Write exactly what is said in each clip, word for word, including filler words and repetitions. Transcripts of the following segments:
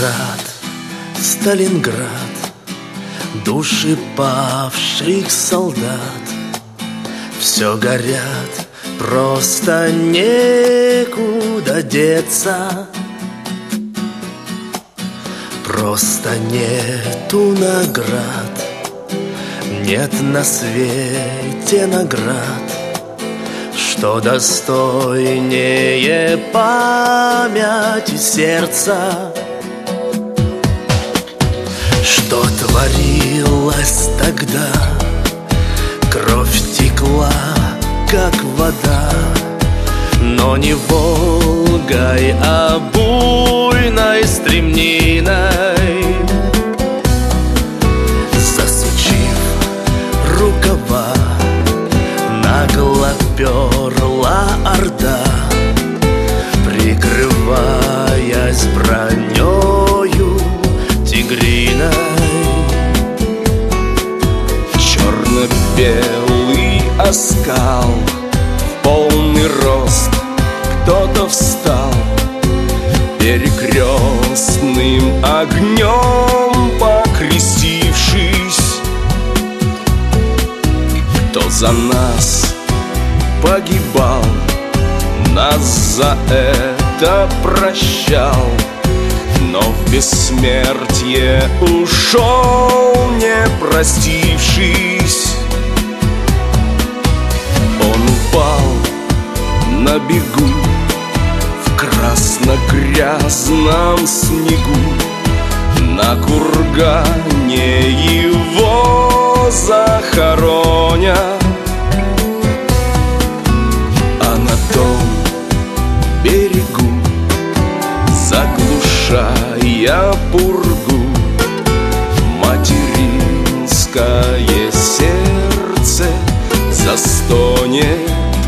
Волгоград, Сталинград, души павших солдат. Все горят, просто некуда деться. Просто нету наград, нет на свете наград, что достойнее памяти сердца. Что творилось тогда? Кровь текла, как вода, но не Волгой, а буйной стремниной. Засучив рукава, нагло перла орда, прикрываясь бронёю тигриной. Черно-белый оскал, в полный рост кто-то встал, перекрестным огнем покрестившись. Кто за нас погибал, нас за это прощал, но в бессмертие ушел, не простившись. Он упал на бегу в красно-грязном снегу, на кургане его захоронят. А на том берегу, заглушая пургу, материнское сердце застонет.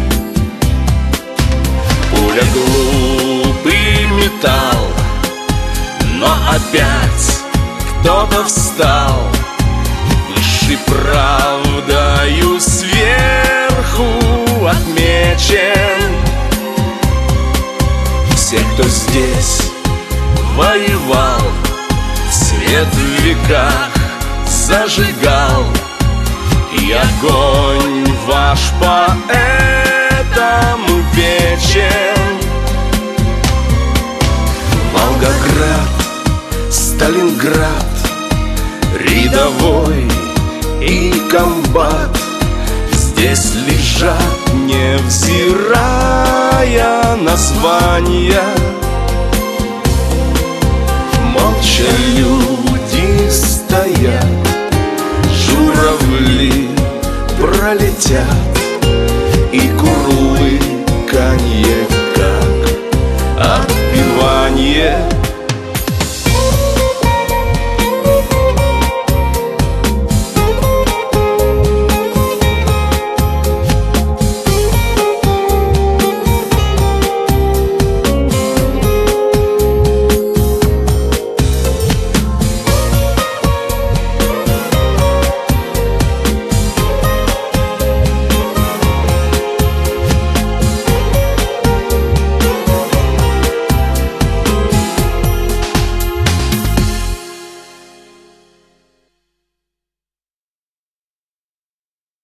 Пуля глупый металл, но опять кто-то встал, высшей правдою сверху отмечен. Все, кто здесь воевал, свет в веках зажигал, и огонь ваш поэтому вечен. Волгоград, Сталинград, рядовой и комбат здесь лежат, невзирая на звания. Молча люди стоят, журавли пролетят, и кур